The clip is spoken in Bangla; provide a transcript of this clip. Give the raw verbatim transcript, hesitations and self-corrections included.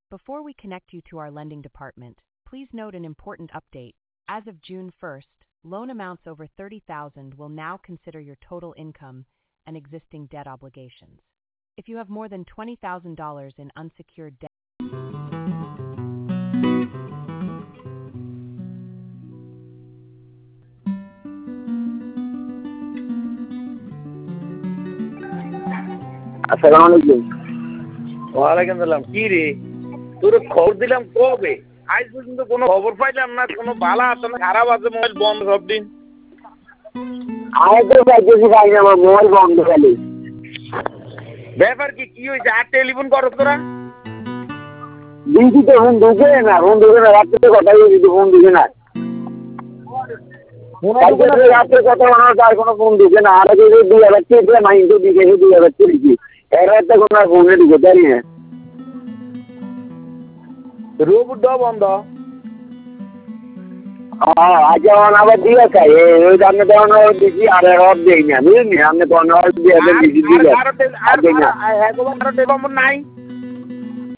Before we connect you to our lending department, please note an important update. As of June first, loan amounts over thirty thousand dollars will now consider your total income and existing debt obligations. If you have more than twenty thousand dollars in unsecured debt, আসসালামু আলাইকুম। ওয়ালাইকুম সালাম। কি রে, তোর খবর দিলাম কবে, আজ পর্যন্ত কোনো খবর পাইলাম না। কোনো ভালো আছে না খারাপ আছে? মোবাইল বন্ধ সব দিন। আমি তো চাইতেছি ভাই আমার মোবাইল বন্ধ খালি। ব্যাপার কি কি হয়েছে? আর টেলিফোন করো তোরা? দিনটি তো ফোন ঢুকে না, ফোন ঢুকে না, রাত্রে কথা বলছি ফোন ঢুকে না। রাত্রে কথা বলার তার কোনো ফোন ঢুকে না। আর দুই হাজার চেয়েছিলাম মাইন্ড দিকে দুই হাজার চেয়েছি, এর একটা কোনো ফোনে ঢুকে পারি না। রোবট বন্ধ। হ্যাঁ আচ্ছা আবার দিয়ে খাই ওই আপনি তখন দিচ্ছি আর রব দেই না বুঝলি, আপনি তখন দিয়ে দিচ্ছি আর নাই।